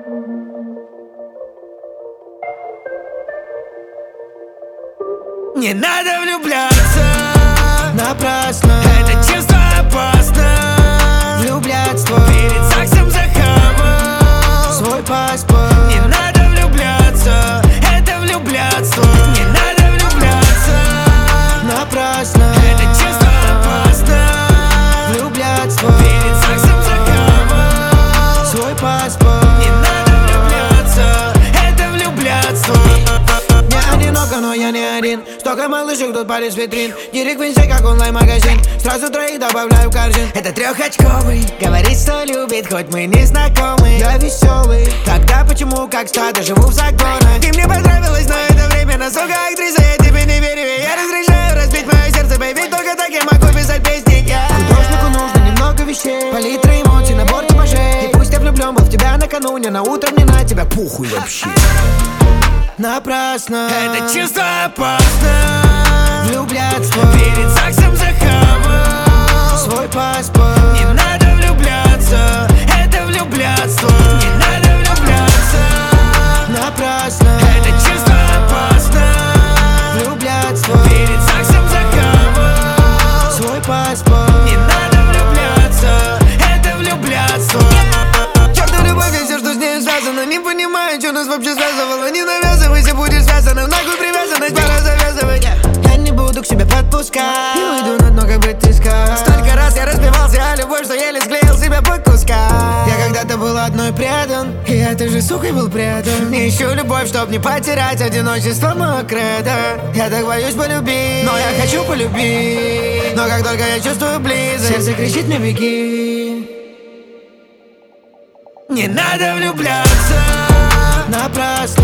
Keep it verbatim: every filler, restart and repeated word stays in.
Не надо влюбляться напрасно, это чувство опасно. влюбляться Перед сексом захавал свой паспорт. Не надо влюбляться, это влюбляться. Не надо влюбляться Напрасно, это чувство опасно. влюбляться Перед сексом захавал свой паспорт. Не надо влюбляться, это влюбляться. Не одиноко, но я не один. Столько малышек тут парень с витрин. Директ винси, как онлайн-магазин. Сразу троих добавляю в корзин. Это трехочковый, говорит, что любит, хоть мы не знакомы. Я веселый, Тогда почему, как стадо, живу в загонах? Ты мне понравилась, но это время, сука, актриса. Я тебе не верю, и я разрешаю разбить мое сердце, бэйби. Только так я могу писать песни, я. художнику нужно немного вещей, палитра эмоций, набор типажей. И пусть я влюблен был в тебя накануне, на утро мне на тебя пухуй вообще. Напрасно, Это чувство опасно. влюбляться Перед сексом захавал свой паспорт. Не надо влюбляться, это влюбляться. Не надо влюбляться, Напрасно, это чувство опасно. влюбляться Перед сексом захавал свой паспорт. Не надо влюбляться, это влюбляться. Чёртов любовь и все, что с ней связано. Не понимаю, что нас вообще связывало. Не навязывайся, будешь связана. Нахуй привязанность, пора завязывать. Я не буду к себе подпускать и уйду на дно, как бы ты сказал. Столько раз я разбивался о любовь, что еле склеил себя по кускам. Я когда-то был одной предан, и этой же сукой был предан. Не ищу любовь, чтоб не потерять одиночество мокрое, да. Я так боюсь полюбить, но я хочу полюбить. Но как только я чувствую близость, сердце кричит мне беги. Не надо влюбляться Напрасно,